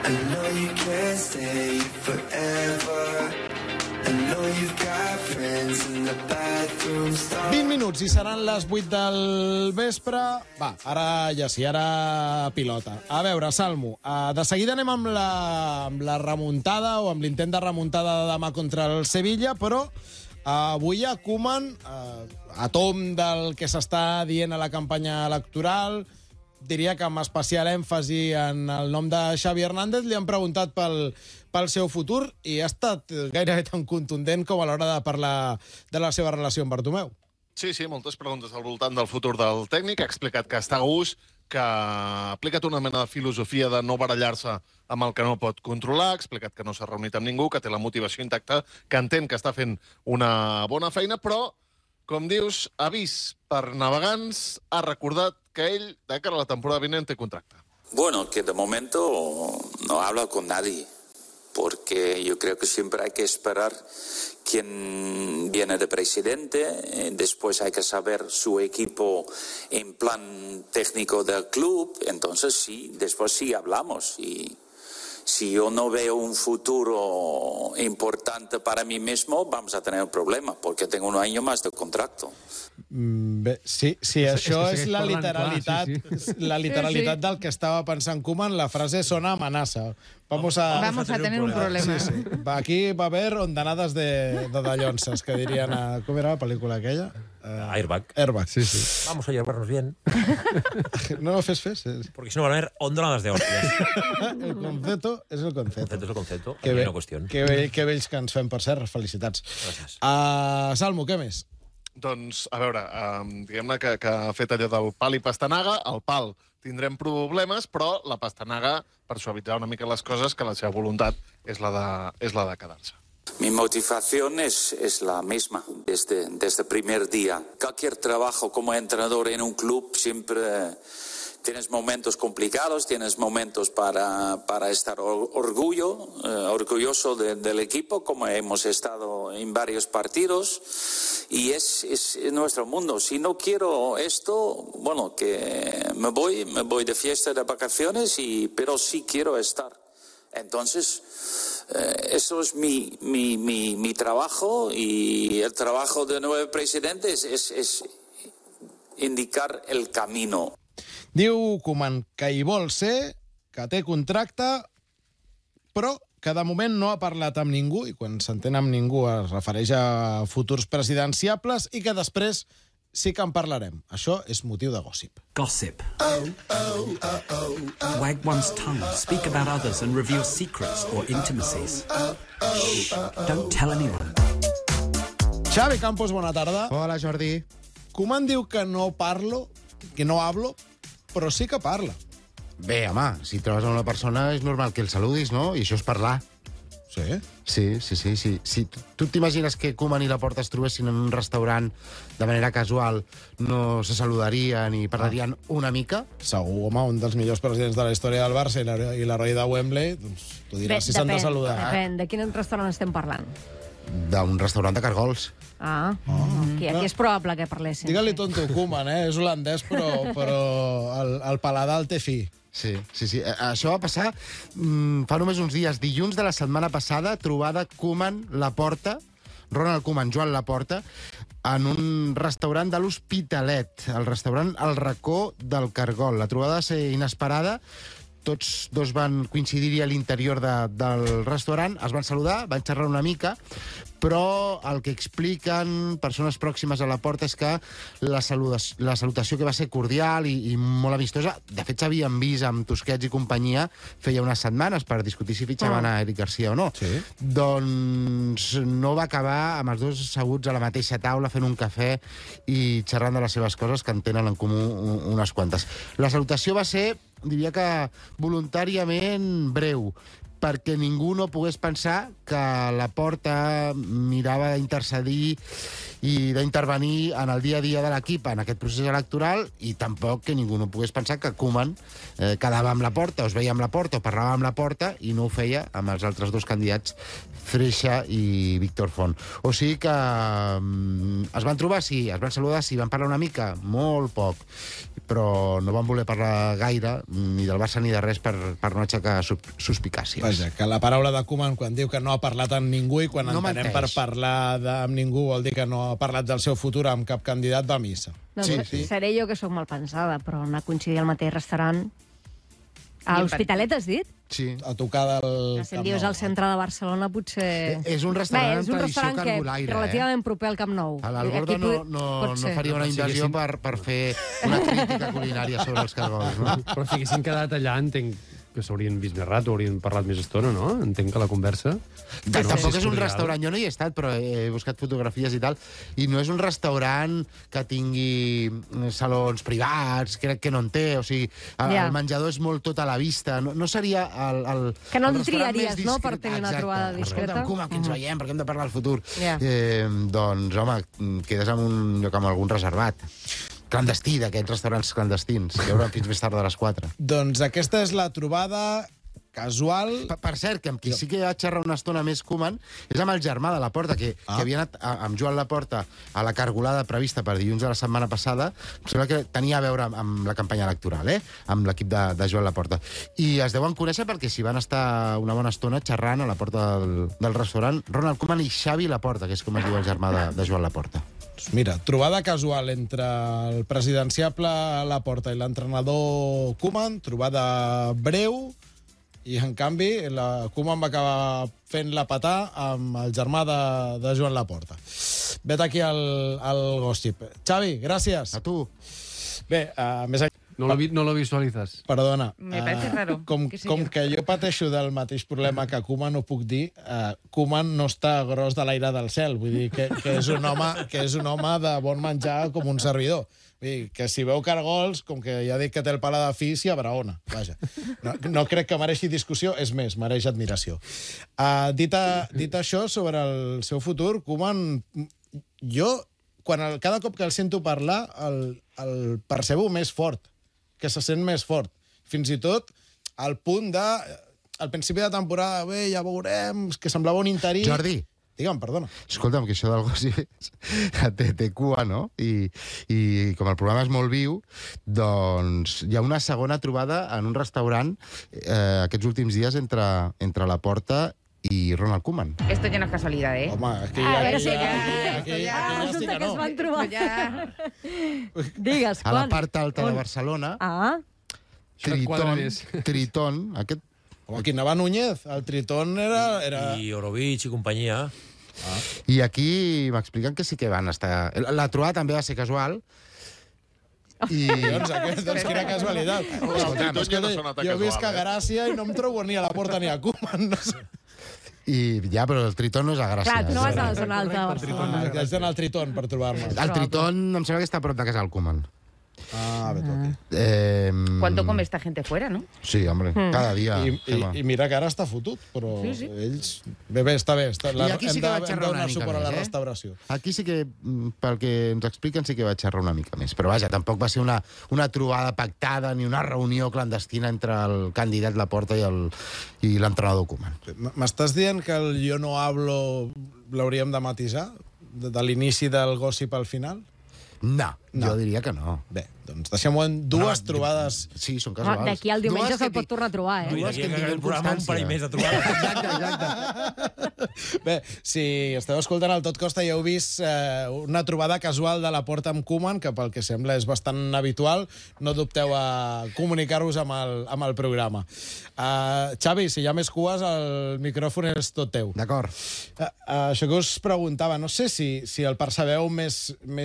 I know you can't stay forever. I know you've got friends in the bathroom stall. 20 minuts i seran les 8 del vespre. Va, ara ja sí, ara pilota. A veure, Salmo, de seguida anem amb la remuntada o amb l'intent de remuntada de demà contra el Sevilla, però avui a Koeman, a tom del que s'està dient a la campanya electoral, diria que amb especial èmfasi en el nom de Xavi Hernández, li han preguntat pel seu futur i ha estat gairebé tan contundent com a l'hora de parlar de la seva relació amb Bartomeu. Sí, moltes preguntes al voltant del futur del tècnic. Ha explicat que està a gust, que ha aplicat una mena de filosofia de no barallar-se amb el que no pot controlar, ha explicat que no s'ha reunit amb ningú, que té la motivació intacta, que entén que està fent una bona feina, però, com dius, avís per navegants, ha recordat que ell, de cara a la temporada vinent, té contracte. Bueno, que de momento no hablo con nadie, porque yo creo que siempre hay que esperar quién viene de presidente, después hay que saber su equipo en plan técnico del club, entonces sí, después sí hablamos. Y si yo no veo un futuro importante para mí mismo, vamos a tener un problema, porque tengo un año más de contrato. Bé, sí, això és la literalitat, la literalitat del que estava pensant Koeman. La frase sona amenaça. Vamos a tener un problema. Sí. Aquí va a haver ondanadas de dallonses, que dirien a... Com era la pel·lícula aquella? Airbag. Airbag, sí. Vamos a llevarnos bien. No, fes. Porque si no van a haber ondonadas de hostias. El concepto és el concepto. Concepto es el concepto. Que Hay una cuestión. Que vells que ens fem, per cert. Felicitats. Gràcies. Salmo, què més? Doncs, a veure, diguem-ne que ha fet allò del pal i pastanaga. El pal tindrem problemes, però la pastanaga, per suavitzar una mica les coses, que la seva voluntat és la de quedar-se. Mi motivación es la misma desde el primer día. Cualquier trabajo como entrenador en un club siempre tienes momentos complicados, tienes momentos para estar orgulloso del equipo, como hemos estado en varios partidos, y es nuestro mundo. Si no quiero esto, bueno, que me voy de fiesta, de vacaciones, pero sí quiero estar. Entonces, eso es mi trabajo, y el trabajo de nuevo presidente es indicar el camino. Diu Koeman que hi vol ser, que té contracte, però que de moment no ha parlat amb ningú, i quan s'entén amb ningú es refereix a futurs presidenciables, i que després sí que en parlarem. Això és motiu de gossip. Gossip. Wag one's tongue, speak about others and reveal secrets or intimacies. Shh, don't tell anyone. Xavi Campos, bona tarda. Hola, Jordi. Koeman diu que no parlo, que no hablo, però sí que parla. Bé, home, si trobes amb una persona és normal que el saludis, no? I això és parlar. Sí? Sí. Si tu t'imagines que Koeman i Laporta es trobessin en un restaurant de manera casual, no se saludarien i parlarien una mica? Segur, home, un dels millors presidents de la història del Barça i l'heroi de Wembley, doncs tu diràs si s'han de saludar. Depèn, de quin restaurant estem parlant? D'un restaurant de cargols. Aquí és probable que parlessin. Digue-li tonto Koeman, és holandès, però el paladar el té fi. Sí. Això va passar fa només uns dies. Dilluns de la setmana passada, trobada Koeman, Laporta, Ronald Koeman, Joan Laporta, en un restaurant de l'Hospitalet, el restaurant El Racó del Cargol. La trobada va ser inesperada. Tots dos van coincidir a l'interior del restaurant, es van saludar, van xerrar una mica, però el que expliquen persones pròximes a Laporta és que la salutació que va ser cordial i molt amistosa, de fet s'havien vist amb Tusquets i companyia feia unes setmanes per discutir si fitxaven a Eric Garcia o no. Sí. Doncs no va acabar amb els dos asseguts a la mateixa taula fent un cafè i xerrant de les seves coses, que en tenen en comú unes quantes. La salutació va ser, diria que voluntàriament breu, perquè ningú no pogués pensar que Laporta mirava d'intercedir i d'intervenir en el dia a dia de l'equip en aquest procés electoral, i tampoc que ningú no pogués pensar que Koeman quedava amb la porta, o es veia amb la porta, o parlava amb la porta, i no ho feia amb els altres dos candidats, Freixa i Víctor Font. O sigui que es van trobar, sí, es van saludar, sí, van parlar una mica, molt poc, però no van voler parlar gaire, ni del Barça ni de res, per no aixecar suspicàcies. Vaja, que la paraula de Koeman, quan diu que no ha parlat amb ningú, i quan No entenem per menteix. parlar amb ningú vol dir que no ha parlat del seu futur amb cap candidat, va a missa. Doncs seré jo que sóc mal pensada, però anar a coincidir al mateix restaurant... A l'Hospitalet, has dit? Sí. A tocar del Que si em dius al centre de Barcelona, potser... És un restaurant és un amb tradició restaurant carbolaire, relativament proper al Camp Nou. A l'Alborda no faria una invasió per fer una crítica culinària sobre els cargols, no? Però si haguessin quedat allà, entenc que s'haurien vist més rato, haurien parlat més estona, no? Entenc que la conversa... Tampoc és un restaurant, jo no hi he estat, però he buscat fotografies i tal, i no és un restaurant que tingui salons privats, crec que no en té, o sigui, el menjador és molt tot a la vista, no seria el Que no el restaurant triaries, més no?, discret. per tenir una trobada discreta. Escolta'm, Koeman, que ens veiem, perquè hem de parlar del futur. Ja. Doncs, home, quedes en un lloc amb algun reservat. Clandestí, d'aquests restaurants clandestins, que hi haurà fins més tard de les 4. Doncs aquesta és la trobada casual... Per cert, que amb qui sí que va xerrar una estona més Koeman és amb el germà de Laporta, que havia anat amb Joan Laporta a la cargolada prevista per dilluns de la setmana passada. Em sembla que tenia a veure amb la campanya electoral, amb l'equip de Joan Laporta. I es deuen conèixer perquè s'hi van estar una bona estona xerrant a la porta del restaurant Ronald Koeman i Xavi Laporta, que és com es diu el germà de Joan Laporta. Mira, trobada casual entre el presidenciable Laporta i l'entrenador Koeman, trobada breu, i en canvi la Koeman va acabar fent la patà amb el germà de Joan Laporta. Vet aquí el gossip. Xavi, gràcies. A tu. Bé, més enllà... No lo visualizas. Perdona. Me parece raro. Com que jo pateixo del mateix problema que Koeman, ho puc dir, Koeman no està gros de l'aire del cel. Vull dir que és un home de bon menjar com un servidor. Vull dir que si veu cargols, com que ja dic que té el pala de fi, s'hi abraona. Vaja. No crec que mereixi discussió, és més, mereix admiració. Dit això, sobre el seu futur, Koeman, jo, cada cop que el sento parlar, el percebo més fort, que se sent més fort. Fins i tot al punt de... Al principi de temporada, bé, ja veurem, que semblava un interí... Jordi. Digue'm, perdona. Escolta'm, que això del gossip té cua, no? I com el programa és molt viu, doncs hi ha una segona trobada en un restaurant aquests últims dies entre Laporta i Ronald Koeman. Esto ya no es casualidad, ¿eh? Home, aquí A veure si ja que es van trobar. Digues, A la quan? part alta de Barcelona, Tritón, aquest... O aquí anava Núñez, el Tritón era... I Orovich i companyia. I aquí m'expliquen que sí que van estar... La trobada també va ser casual, i... Doncs quina casualitat. Jo visc a Gràcia i no em trobo ni a la Porta ni a Koeman, no sé. Ja, però el Tritón no és a Gràcia. Clar, tu no vas a la zona alta de Barcelona. Haig d'anar al Tritón per trobar-me. El Tritón em sembla que està a prop de casa del Koeman. ¿Cuánto come esta gente fuera, no? Sí, hombre, cada dia. I mira que ara està fotut, però ells... Bé, està bé. I aquí sí que vaig xerrar una mica suport a la més, restauració. Aquí sí que, pel que ens expliquen, sí que vaig xerrar una mica més. Però vaja, tampoc va ser una trobada pactada ni una reunió clandestina entre el candidat Laporta i l'entrenador Koeman. M'estàs dient que el jo no hablo l'hauríem de matisar? De l'inici del gossip al final? No, jo diria que no. Bé, doncs deixem-ho en dues trobades. Sí, són casuals. D'aquí al diumenge se'l pot tornar a trobar, Dues que tinguin constància. Un parell més de trobades. Exacte. Bé, si esteu escoltant el Tot Costa ja heu vist una trobada casual de Laporta amb Koeman, que pel que sembla és bastant habitual. No dubteu a comunicar-vos amb el programa. Xavi, si hi ha més cues, el micròfon és tot teu. D'acord. Això que us preguntava, no sé si el percebeu més